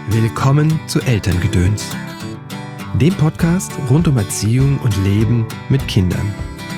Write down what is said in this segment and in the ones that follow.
Willkommen zu Elterngedöns, dem Podcast rund um Erziehung und Leben mit Kindern.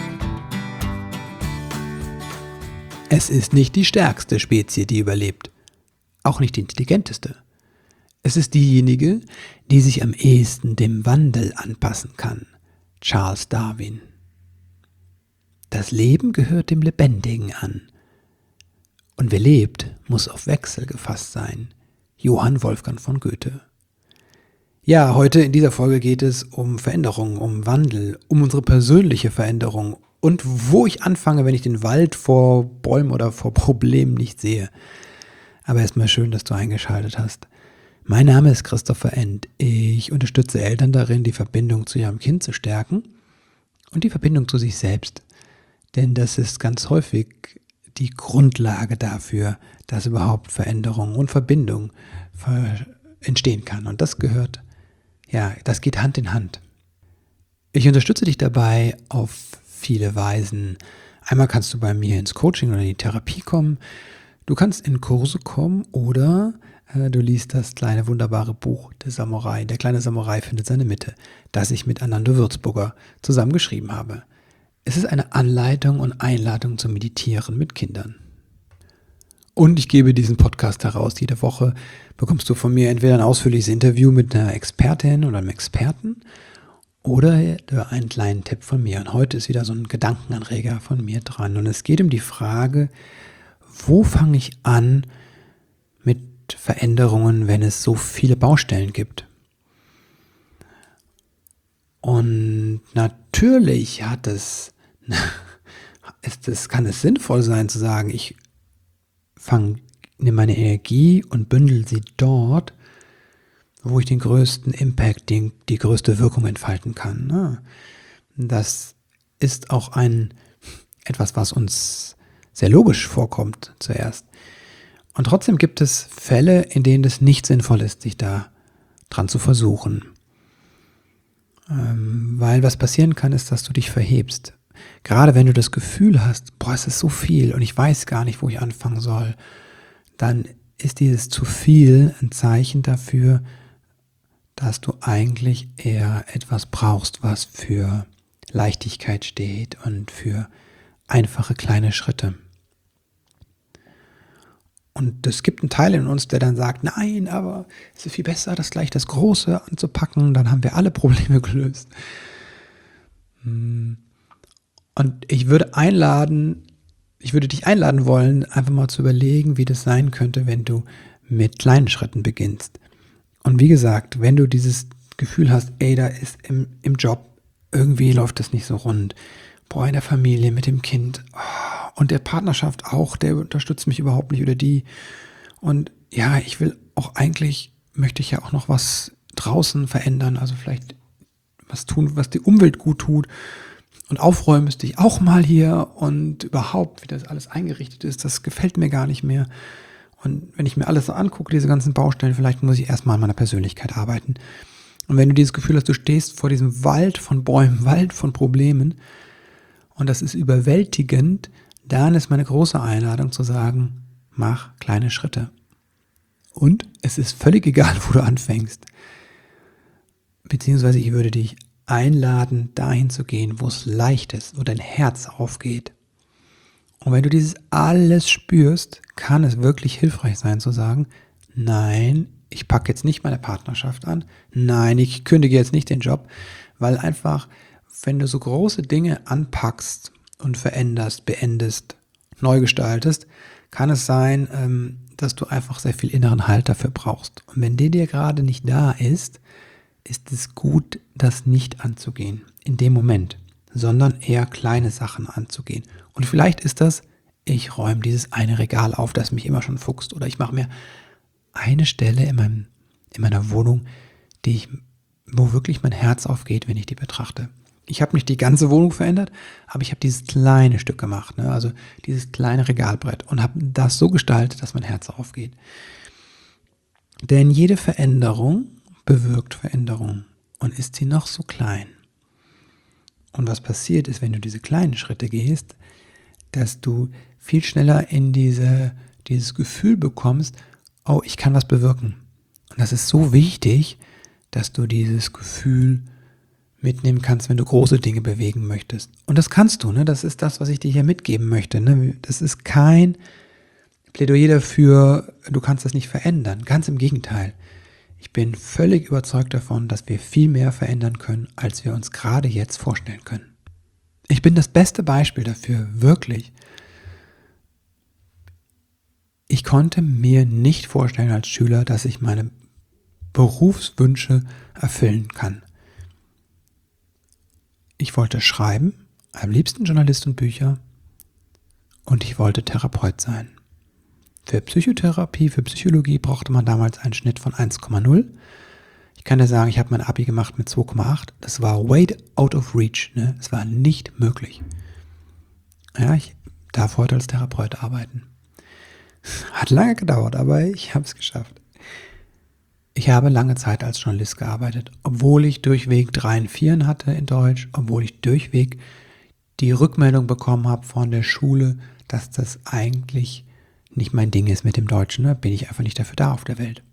Es ist nicht die stärkste Spezie, die überlebt, auch nicht die intelligenteste. Es ist diejenige, die sich am ehesten dem Wandel anpassen kann. Charles Darwin. Das Leben gehört dem Lebendigen an. Und wer lebt, muss auf Wechsel gefasst sein. Johann Wolfgang von Goethe. Ja, heute in dieser Folge geht es um Veränderung, um Wandel, um unsere persönliche Veränderung und wo ich anfange, wenn ich den Wald vor Bäumen oder vor Problemen nicht sehe. Aber erstmal schön, dass du eingeschaltet hast. Mein Name ist Christopher End. Ich unterstütze Eltern darin, die Verbindung zu ihrem Kind zu stärken und die Verbindung zu sich selbst. Denn das ist ganz häufig die Grundlage dafür, dass überhaupt Veränderung und Verbindung entstehen kann. Und das das geht Hand in Hand. Ich unterstütze dich dabei auf viele Weisen. Einmal kannst du bei mir ins Coaching oder in die Therapie kommen. Du kannst in Kurse kommen oder du liest das kleine wunderbare Buch Der Samurai. Der kleine Samurai findet seine Mitte, das ich mit Anando Würzburger zusammen geschrieben habe. Es ist eine Anleitung und Einladung zum Meditieren mit Kindern. Und ich gebe diesen Podcast heraus. Jede Woche bekommst du von mir entweder ein ausführliches Interview mit einer Expertin oder einem Experten oder einen kleinen Tipp von mir. Und heute ist wieder so ein Gedankenanreger von mir dran. Und es geht um die Frage, wo fange ich an mit Veränderungen, wenn es so viele Baustellen gibt? Und natürlich kann es sinnvoll sein zu sagen, ich nehme meine Energie und bündel sie dort, wo ich den größten Impact, die größte Wirkung entfalten kann. Das ist auch etwas, was uns sehr logisch vorkommt zuerst. Und trotzdem gibt es Fälle, in denen es nicht sinnvoll ist, sich da dran zu versuchen. Weil was passieren kann, ist, dass du dich verhebst. Gerade wenn du das Gefühl hast, es ist so viel und ich weiß gar nicht, wo ich anfangen soll, dann ist dieses zu viel ein Zeichen dafür, dass du eigentlich eher etwas brauchst, was für Leichtigkeit steht und für einfache kleine Schritte. Und es gibt einen Teil in uns, der dann sagt, nein, aber es ist viel besser, das Große anzupacken, dann haben wir alle Probleme gelöst. Und ich würde dich einladen wollen, einfach mal zu überlegen, wie das sein könnte, wenn du mit kleinen Schritten beginnst. Und wie gesagt, wenn du dieses Gefühl hast, da ist im Job, irgendwie läuft das nicht so rund, in der Familie, mit dem Kind, und der Partnerschaft auch, der unterstützt mich überhaupt nicht oder die. Und ja, möchte ich ja auch noch was draußen verändern, also vielleicht was tun, was die Umwelt gut tut. Und aufräumen müsste ich auch mal hier und überhaupt, wie das alles eingerichtet ist, das gefällt mir gar nicht mehr. Und wenn ich mir alles so angucke, diese ganzen Baustellen, vielleicht muss ich erstmal an meiner Persönlichkeit arbeiten. Und wenn du dieses Gefühl hast, du stehst vor diesem Wald von Bäumen, Wald von Problemen und das ist überwältigend, dann ist meine große Einladung zu sagen, mach kleine Schritte. Und es ist völlig egal, wo du anfängst. Beziehungsweise ich würde dich einladen, dahin zu gehen, wo es leicht ist, wo dein Herz aufgeht. Und wenn du dieses alles spürst, kann es wirklich hilfreich sein zu sagen, nein, ich packe jetzt nicht meine Partnerschaft an, nein, ich kündige jetzt nicht den Job, weil einfach, wenn du so große Dinge anpackst und veränderst, beendest, neu gestaltest, kann es sein, dass du einfach sehr viel inneren Halt dafür brauchst. Und wenn der dir gerade nicht da ist es gut, das nicht anzugehen in dem Moment, sondern eher kleine Sachen anzugehen. Und vielleicht ist das, ich räume dieses eine Regal auf, das mich immer schon fuchst, oder ich mache mir eine Stelle in meiner Wohnung, wo wirklich mein Herz aufgeht, wenn ich die betrachte. Ich habe nicht die ganze Wohnung verändert, aber ich habe dieses kleine Stück gemacht, also dieses kleine Regalbrett und habe das so gestaltet, dass mein Herz aufgeht. Denn jede Veränderung bewirkt Veränderung und ist sie noch so klein. Und was passiert ist, wenn du diese kleinen Schritte gehst, dass du viel schneller in dieses Gefühl bekommst, ich kann was bewirken. Und das ist so wichtig, dass du dieses Gefühl mitnehmen kannst, wenn du große Dinge bewegen möchtest. Und das kannst du, ne? Das ist das, was ich dir hier mitgeben möchte. Ne? Das ist kein Plädoyer dafür, du kannst das nicht verändern. Ganz im Gegenteil. Ich bin völlig überzeugt davon, dass wir viel mehr verändern können, als wir uns gerade jetzt vorstellen können. Ich bin das beste Beispiel dafür, wirklich. Ich konnte mir nicht vorstellen als Schüler, dass ich meine Berufswünsche erfüllen kann. Ich wollte schreiben, am liebsten Journalist und Bücher, und ich wollte Therapeut sein. Für Psychotherapie, für Psychologie brauchte man damals einen Schnitt von 1,0. Ich kann dir sagen, ich habe mein Abi gemacht mit 2,8. Das war way out of reach. Ne? Es war nicht möglich. Ja, ich darf heute als Therapeut arbeiten. Hat lange gedauert, aber ich habe es geschafft. Ich habe lange Zeit als Journalist gearbeitet, obwohl ich durchweg 3 und 4 hatte in Deutsch, obwohl ich durchweg die Rückmeldung bekommen habe von der Schule, dass das eigentlich nicht mein Ding ist mit dem Deutschen. Ne? Bin ich einfach nicht dafür da auf der Welt.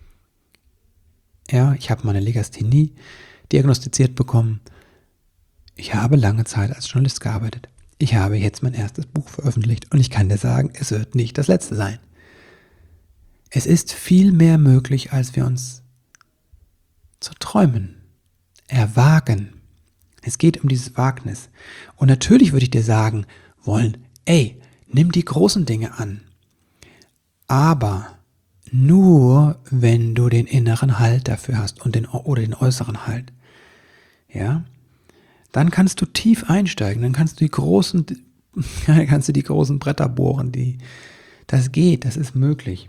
Ja, ich habe meine Legasthenie diagnostiziert bekommen. Ich habe lange Zeit als Journalist gearbeitet. Ich habe jetzt mein erstes Buch veröffentlicht und ich kann dir sagen, es wird nicht das letzte sein. Es ist viel mehr möglich, als wir uns zu träumen, erwagen. Es geht um dieses Wagnis. Und natürlich würde ich dir sagen wollen, nimm die großen Dinge an. Aber nur, wenn du den inneren Halt dafür hast und den äußeren Halt. Ja? Dann kannst du tief einsteigen, dann kannst du die großen Bretter bohren, das geht, das ist möglich.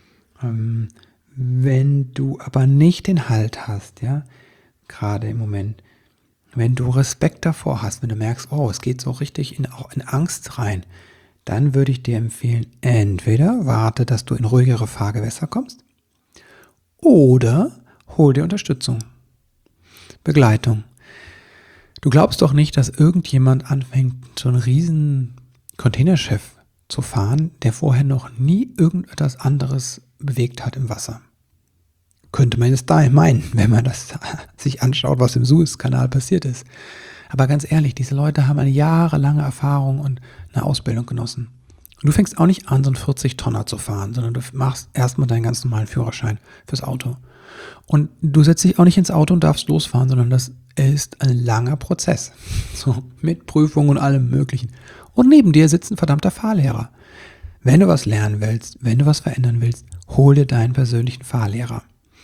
Wenn du aber nicht den Halt hast, ja, gerade im Moment, wenn du Respekt davor hast, wenn du merkst, es geht so richtig auch in Angst rein, dann würde ich dir empfehlen, entweder warte, dass du in ruhigere Fahrgewässer kommst, oder hol dir Unterstützung, Begleitung. Du glaubst doch nicht, dass irgendjemand anfängt, so einen riesen Containerschiff zu fahren, der vorher noch nie irgendetwas anderes bewegt hat im Wasser. Könnte man jetzt da meinen, wenn man das sich anschaut, was im Suezkanal passiert ist. Aber ganz ehrlich, diese Leute haben eine jahrelange Erfahrung und eine Ausbildung genossen. Und du fängst auch nicht an, so einen 40-Tonner zu fahren, sondern du machst erstmal deinen ganz normalen Führerschein fürs Auto. Und du setzt dich auch nicht ins Auto und darfst losfahren, sondern das ist ein langer Prozess. So, mit Prüfungen und allem Möglichen. Und neben dir sitzt ein verdammter Fahrlehrer. Wenn du was lernen willst, wenn du was verändern willst, hol dir deinen persönlichen Fahrlehrer.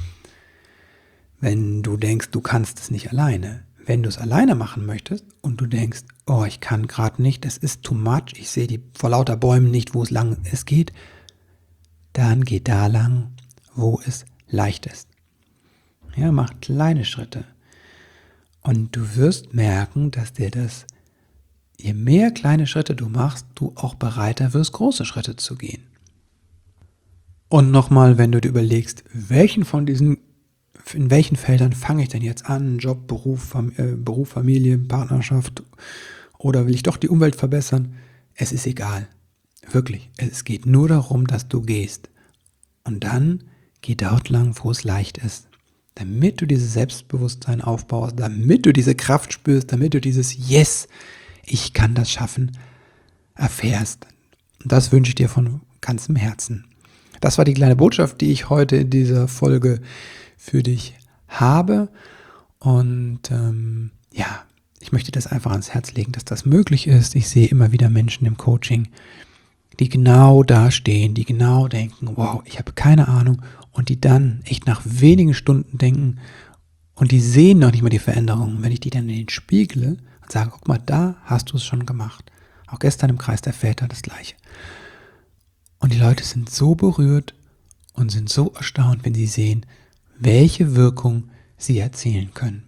Wenn du denkst, du kannst es nicht alleine, wenn du es alleine machen möchtest und du denkst, ich kann gerade nicht, es ist too much, ich sehe vor lauter Bäumen nicht, wo es lang geht, dann geh da lang, wo es leicht ist. Ja, mach kleine Schritte. Und du wirst merken, dass dir das, je mehr kleine Schritte du machst, du auch bereiter wirst, große Schritte zu gehen. Und nochmal, wenn du dir überlegst, in welchen Feldern fange ich denn jetzt an? Job, Beruf, Familie, Partnerschaft, oder will ich doch die Umwelt verbessern? Es ist egal. Wirklich. Es geht nur darum, dass du gehst. Und dann geh dort lang, wo es leicht ist. Damit du dieses Selbstbewusstsein aufbaust, damit du diese Kraft spürst, damit du dieses Yes, ich kann das schaffen, erfährst. Und das wünsche ich dir von ganzem Herzen. Das war die kleine Botschaft, die ich heute in dieser Folge für dich habe. Und ich möchte das einfach ans Herz legen, dass das möglich ist. Ich sehe immer wieder Menschen im Coaching, die genau da stehen, die genau denken, wow, ich habe keine Ahnung, und die dann echt nach wenigen Stunden denken und die sehen noch nicht mal die Veränderungen. Wenn ich die dann in den spiegle und sage, guck mal, da hast du es schon gemacht. Auch gestern im Kreis der Väter das Gleiche. Und die Leute sind so berührt und sind so erstaunt, wenn sie sehen, welche Wirkung sie erzielen können.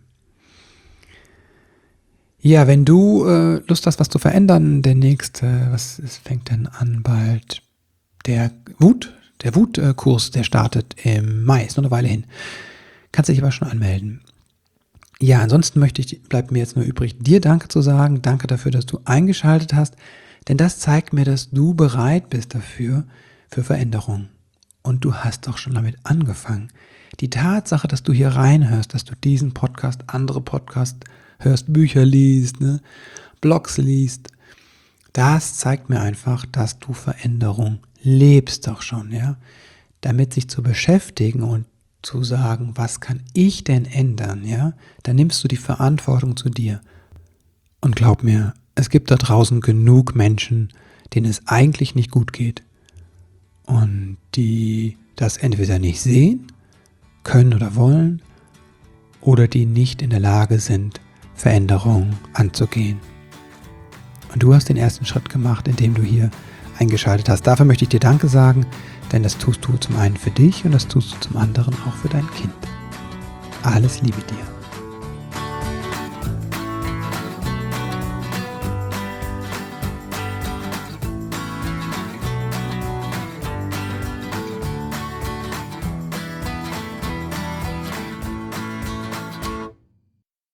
Ja, wenn du Lust hast, was zu verändern, was fängt denn an bald? Der Wutkurs, der startet im Mai, ist noch eine Weile hin. Kannst dich aber schon anmelden. Ja, ansonsten bleibt mir jetzt nur übrig, dir Danke zu sagen. Danke dafür, dass du eingeschaltet hast, denn das zeigt mir, dass du bereit bist dafür, für Veränderung. und du hast doch schon damit angefangen. Die Tatsache, dass du hier reinhörst, dass du diesen Podcast, andere Podcasts hörst, Bücher liest, Blogs liest, das zeigt mir einfach, dass du Veränderung lebst doch schon, ja. Damit sich zu beschäftigen und zu sagen, was kann ich denn ändern, ja, dann nimmst du die Verantwortung zu dir. Und glaub mir, es gibt da draußen genug Menschen, denen es eigentlich nicht gut geht und die das entweder nicht sehen, können oder wollen oder die nicht in der Lage sind, Veränderungen anzugehen. Und du hast den ersten Schritt gemacht, indem du hier eingeschaltet hast. Dafür möchte ich dir Danke sagen, denn das tust du zum einen für dich und das tust du zum anderen auch für dein Kind. Alles Liebe dir.